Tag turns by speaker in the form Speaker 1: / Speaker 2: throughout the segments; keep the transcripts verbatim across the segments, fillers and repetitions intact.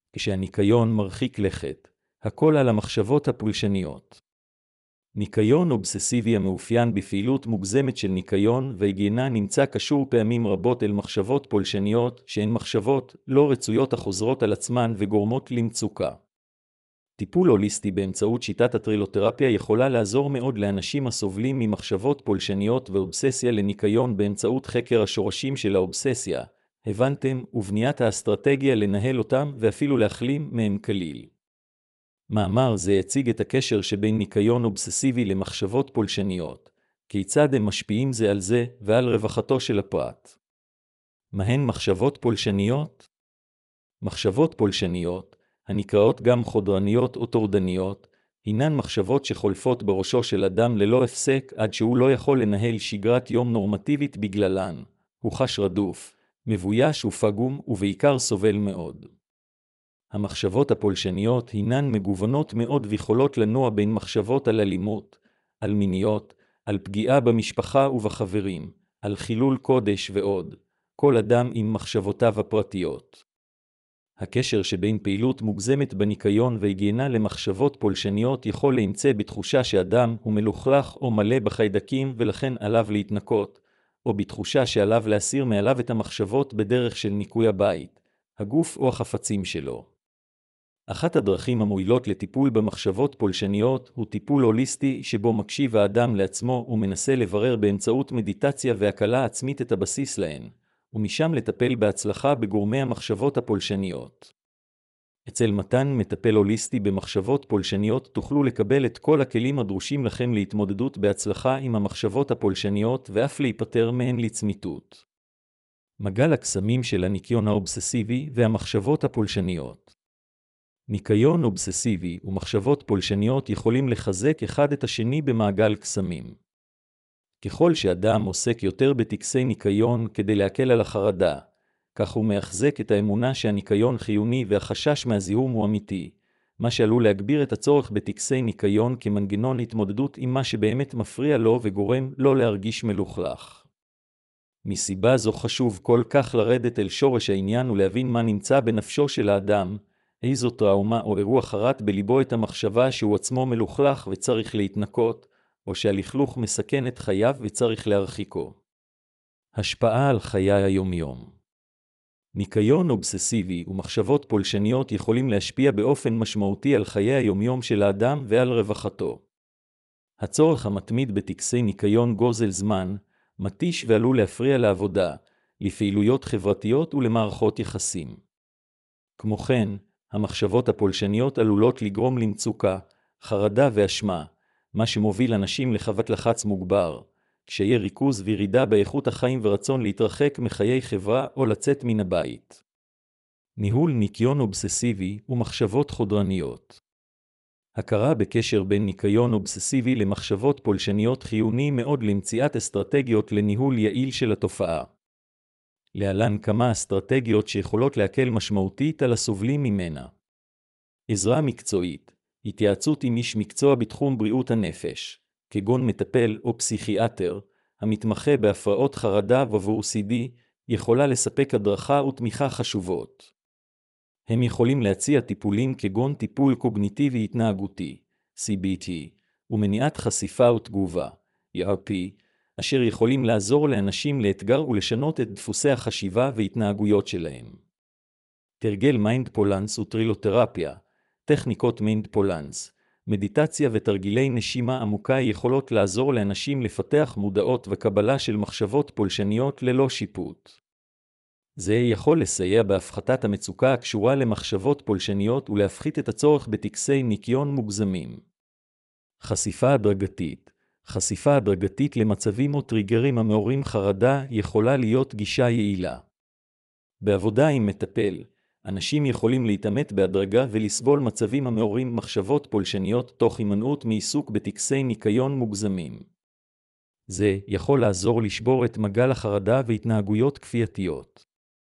Speaker 1: כשהניקיון מרחיק לכת, הכל על המחשבות הפולשניות. ניקיון אובססיבי המאופיין בפעילות מוגזמת של ניקיון והיגיינה נמצא קשור פעמים רבות אל מחשבות פולשניות, שהן מחשבות לא רצויות החוזרות על עצמן וגורמות למצוקה. טיפול הוליסטי באמצעות שיטת הטרילותרפיה יכולה לעזור מאוד לאנשים הסובלים ממחשבות פולשניות ואובססיה לניקיון באמצעות חקר השורשים של האובססיה, הבנתם, ובניית האסטרטגיה לנהל אותם ואפילו להחלים מהם כליל. מאמר זה יציג את הקשר שבין ניקיון אובססיבי למחשבות פולשניות, כיצד הם משפיעים זה על זה ועל רווחתו של הפרט. מהן מחשבות פולשניות? מחשבות פולשניות, הנקראות גם חודרניות או טורדניות, הינן מחשבות שחולפות בראשו של אדם ללא הפסק עד שהוא לא יכול לנהל שגרת יום נורמטיבית בגללן. הוא חש רדוף, מבויש ופגום ובעיקר סובל מאוד. המחשבות הפולשניות הינן מגוונות מאוד ויכולות לנוע בין מחשבות על אלימות, על מיניות, על פגיעה במשפחה ובחברים, על חילול קודש ועוד, כל אדם עם מחשבותיו הפרטיות. הקשר שבין פעילות מוגזמת בניקיון והיגיינה למחשבות פולשניות יכול להימצא בתחושה שאדם הוא מלוכלך או מלא בחיידקים ולכן עליו להתנקות, או בתחושה שעליו להסיר מעליו את המחשבות בדרך של ניקוי הבית, הגוף או החפצים שלו. אחת הדרכים המועילות לטיפול במחשבות פולשניות הוא טיפול הוליסטי שבו מקשיב האדם לעצמו ומנסה לברר באמצעות מדיטציה והקלה עצמית את הבסיס להן, ומשם לטפל בהצלחה בגורמי המחשבות הפולשניות. אצל מתן מטפל הוליסטי במחשבות פולשניות תוכלו לקבל את כל הכלים הדרושים לכם להתמודדות בהצלחה עם המחשבות הפולשניות ואף להיפטר מהן לצמיתות. מגל הקסמים של הניקיון האובססיבי והמחשבות הפולשניות. ניקיון אובססיבי ומחשבות פולשניות יכולים לחזק אחד את השני במעגל קסמים. ככל שאדם עוסק יותר בטקסי ניקיון כדי להקל על החרדה, כך הוא מאחזק את האמונה שהניקיון חיוני והחשש מהזיהום הוא אמיתי, מה שעלול להגביר את הצורך בטקסי ניקיון כמנגנון התמודדות עם מה שבאמת מפריע לו וגורם לא להרגיש מלוכלך. מסיבה זו חשוב כל כך לרדת אל שורש העניין ולהבין מה נמצא בנפשו של האדם, איזו טראומה או אירוע חרת בליבו את המחשבה שהוא עצמו מלוכלך וצריך להתנקות, או שהלכלוך מסכן את חייו וצריך להרחיקו. השפעה על חיי היומיום. ניקיון אובססיבי ומחשבות פולשניות יכולים להשפיע באופן משמעותי על חיי היומיום של האדם ועל רווחתו. הצורך המתמיד בטקסי ניקיון גוזל זמן, מתיש ועלול להפריע לעבודה, לפעילויות חברתיות ולמערכות יחסים. כמו כן, המחשבות הפולשניות עלולות לגרום למצוקה, חרדה ואשמה, מה שמוביל אנשים לחוות לחץ מוגבר, קשיי ריכוז וירידה באיכות החיים ורצון להתרחק מחיי חברה או לצאת מן הבית. ניהול ניקיון אובססיבי ומחשבות חודרניות. הכרה בקשר בין ניקיון אובססיבי למחשבות פולשניות חיוני מאוד למציאת אסטרטגיות לניהול יעיל של התופעה. להלן כמה אסטרטגיות שיכולות להקל משמעותית על הסובלים ממנה. עזרה מקצועית, התייעצות עם איש מקצוע בתחום בריאות הנפש, כגון מטפל או פסיכיאטר, המתמחה בהפרעות חרדה ו-או סי די, יכולה לספק הדרכה ותמיכה חשובות. הם יכולים להציע טיפולים כגון טיפול קוגניטיבי התנהגותי, סי בי טי, ומניעת חשיפה ותגובה, אי אר פי, אשר יכולים לעזור לאנשים לאתגר ולשנות את דפוסי החשיבה והתנהגויות שלהם. תרגל מיינדפולנס וטרילותרפיה, טכניקות מיינדפולנס, מדיטציה ותרגילי נשימה עמוקה יכולות לעזור לאנשים לפתח מודעות וקבלה של מחשבות פולשניות ללא שיפוט. זה יכול לסייע בהפחתת המצוקה הקשורה למחשבות פולשניות ולהפחית את הצורך בטקסי ניקיון מוגזמים. חשיפה הדרגתית. חשיפה הדרגתית למצבים או טריגרים המעוררים חרדה יכולה להיות גישה יעילה. בעבודה עם מטפל, אנשים יכולים להתאמת בהדרגה ולסבול מצבים המעוררים מחשבות פולשניות תוך הימנעות מעיסוק בטקסי ניקיון מוגזמים. זה יכול לעזור לשבור את מגל החרדה והתנהגויות כפייתיות.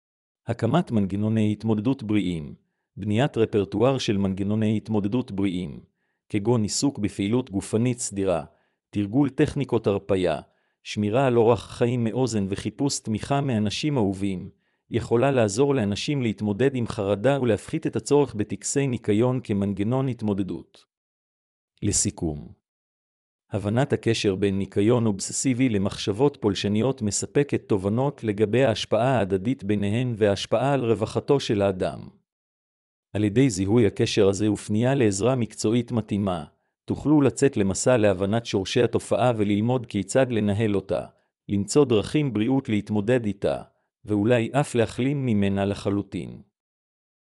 Speaker 1: הקמת מנגנוני התמודדות בריאים, בניית רפרטואר של מנגנוני התמודדות בריאים, כגון עיסוק בפעילות גופנית סדירה, תרגול טכניקות הרפיה, שמירה על אורח חיים מאוזן וחיפוש תמיכה מאנשים אהובים, יכולה לעזור לאנשים להתמודד עם חרדה ולהפחית את הצורך בטקסי ניקיון כמנגנון התמודדות. לסיכום, הבנת הקשר בין ניקיון אובססיבי למחשבות פולשניות מספקת תובנות לגבי ההשפעה ההדדית ביניהן וההשפעה על רווחתו של האדם. על ידי זיהוי הקשר הזה ופנייה לעזרה מקצועית מתאימה, תוכלו לצאת למסע להבנת שורשי התופעה וללמוד כיצד לנהל אותה, למצוא דרכים בריאות להתמודד איתה, ואולי אף להחלים ממנה לחלוטין.